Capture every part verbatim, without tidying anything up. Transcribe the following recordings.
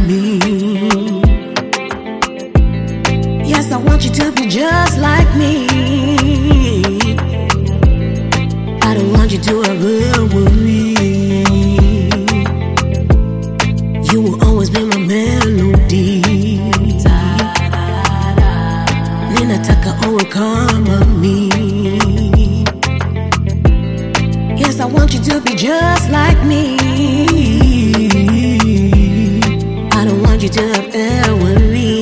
me. Yes, I want you to be just like me. I don't want you to ever worry. You will always be my melody. Ninataka uwe kama me. Yes, I want you to be just like me. I don't want you to ever worry.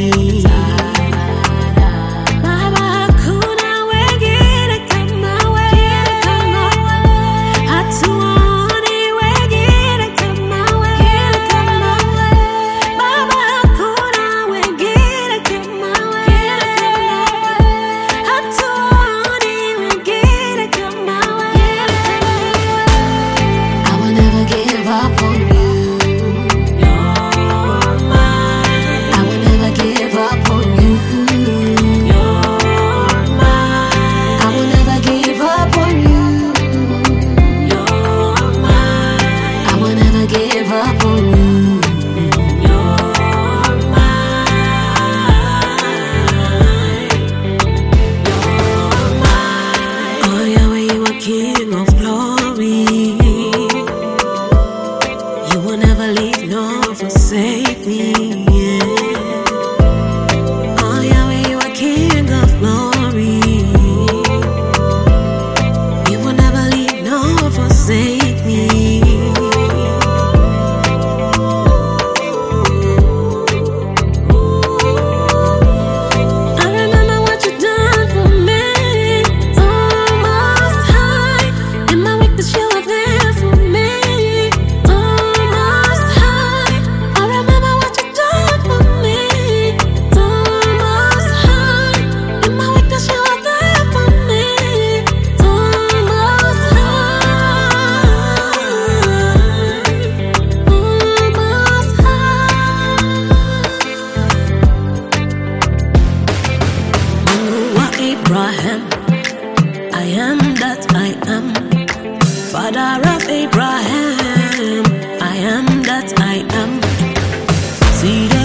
King of glory, you will never leave nor forsake me. Yeah. Oh Yahweh, you are King of glory, you will never leave nor forsake me. Abraham, I am that I am. Father of Abraham, I am that I am. See